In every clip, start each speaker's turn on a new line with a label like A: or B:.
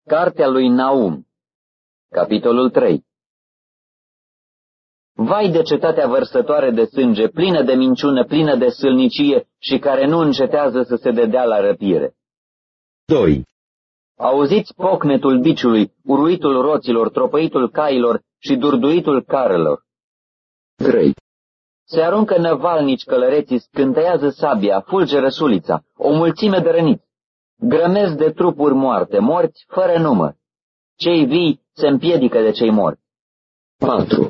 A: Cartea lui Naum, capitolul 3. Vai de cetatea vărsătoare de sânge, plină de minciună, plină de sâlnicie și care nu încetează să se dedea la răpire.
B: 2.
A: Auziți pocnetul biciului, uruitul roților, tropăitul cailor și durduitul carelor.
B: 3.
A: Se aruncă năvalnici călăreții, scânteiază sabia, fulge răsulița, o mulțime de răniți. Grămezi de trupuri moarte, morți fără număr. Cei vii se împiedică de cei morți.
B: 4.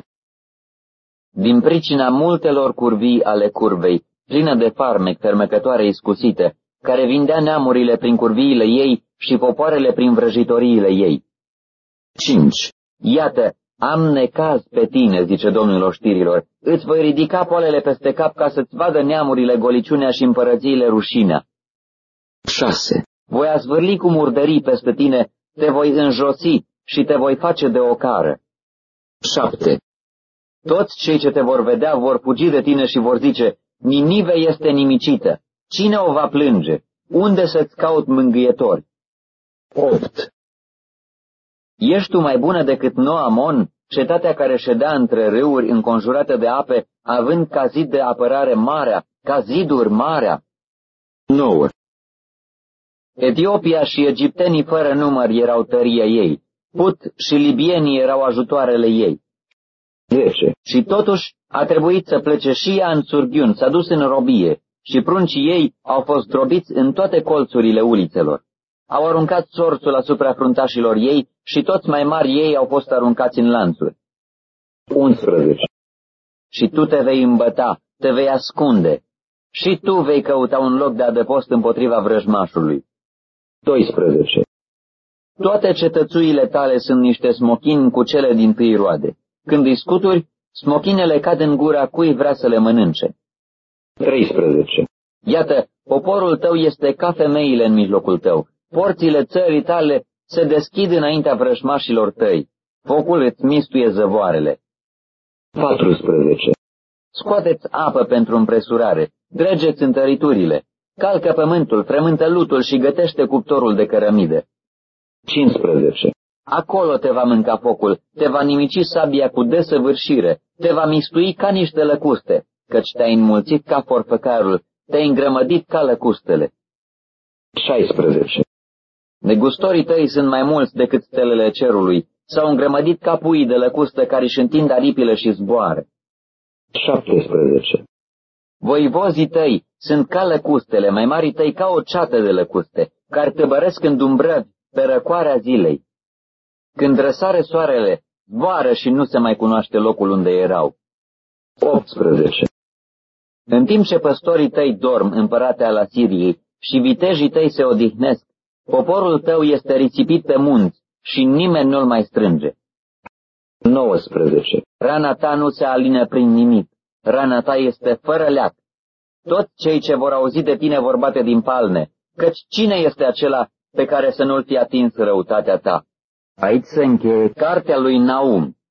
A: Din pricina multelor curvii ale curvei, plină de farmec, fermecătoare iscusite, care vindea neamurile prin curviile ei și popoarele prin vrăjitoriile ei.
B: 5.
A: Iată, am necaz pe tine, zice Domnul oștirilor, îți voi ridica poalele peste cap ca să-ți vadă neamurile goliciunea și împărățiile rușinea.
B: 6.
A: Voi azvârli cu murdării peste tine, te voi înjosi și te voi face de ocară.
B: 7.
A: Toți cei ce te vor vedea vor fugi de tine și vor zice, Ninive este nimicită, cine o va plânge? Unde să-ți caut mângâietori?
B: 8.
A: Ești tu mai bună decât Noamon, cetatea care ședea între râuri înconjurată de ape, având ca zid de apărare marea, ca ziduri marea?
B: 9.
A: Etiopia și egiptenii fără număr erau tăria ei, Put și libienii erau ajutoarele ei.
B: 10.
A: Și totuși a trebuit să plece și ea în surghiun, s-a dus în robie, și pruncii ei au fost drobiți în toate colțurile ulițelor. Au aruncat sorțul asupra fruntașilor ei și toți mai mari ei au fost aruncați în lanțuri.
B: 11.
A: Și tu te vei îmbăta, te vei ascunde, și tu vei căuta un loc de adăpost împotriva vrăjmașului.
B: 12.
A: Toate cetățuile tale sunt niște smochini cu cele dintâi roade. Când îi scuturi, smochinele cad în gura cui vrea să le mănânce.
B: 13.
A: Iată, poporul tău este ca femeile în mijlocul tău. Porțile țării tale se deschid înaintea vrăjmașilor tăi. Focul îți mistuie zăvoarele.
B: 14.
A: Scoateți apă pentru împresurare, dregeți întăriturile, calcă pământul, frământă lutul și gătește cuptorul de cărămidă.
B: 15.
A: Acolo te va mânca focul, te va nimici sabia cu desăvârșire, te va mistui ca niște lăcuste, căci te-ai înmulțit ca porfăcarul, te-ai îngrămădit ca lăcustele.
B: 16.
A: Negustorii tăi sunt mai mulți decât stelele cerului, s-au îngrămădit ca puii de lăcustă care își întind aripile și zboară.
B: 17.
A: Voivozii tăi sunt ca lăcustele, mai mari tăi ca o ceată de lăcuste, care tăbăresc în dumbrăvi pe răcoarea zilei. Când răsare soarele, zboară și nu se mai cunoaște locul unde erau.
B: 18.
A: În timp ce păstorii tăi dorm, împărate al Asiriei, și vitejii tăi se odihnesc, poporul tău este risipit pe munți și nimeni nu-l mai strânge.
B: 19.
A: Rana ta nu se alină prin nimic, rana ta este fără leac. Toți cei ce vor auzi de tine vor bate din palme, căci cine este acela pe care să nu-l fi atins răutatea ta? Aici se încheie cartea lui Naum.